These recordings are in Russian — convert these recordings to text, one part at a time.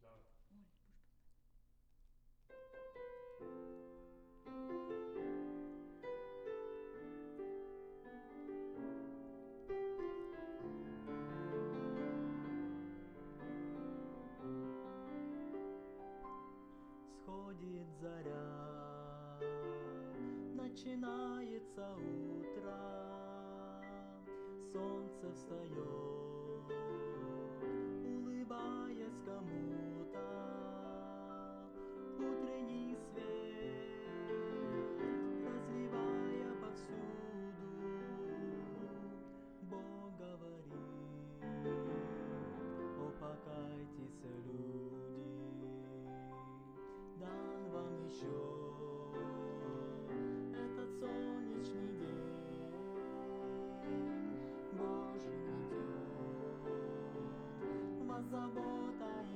Сходит заря, начинается утро, солнце встает, улыбаясь кому-то, утренний свет, разливая повсюду, Бог говорит: о, покайтесь, люди, дан вам еще этот солнечный день, Божий найдет вас забота и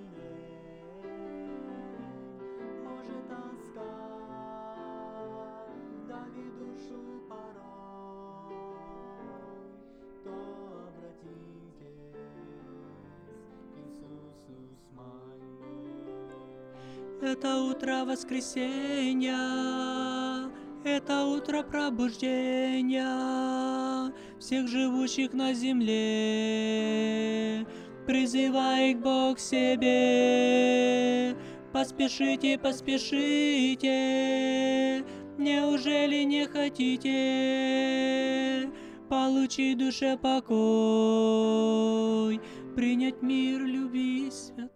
лень. Может, тоска давит душу порой, то обратитесь к Иисусу с мольбой. Это утро воскресенья, это утро пробуждения всех живущих на земле, призывает Бог к себе. Поспешите, поспешите, неужели не хотите получить душе покой, принять мир любви святой?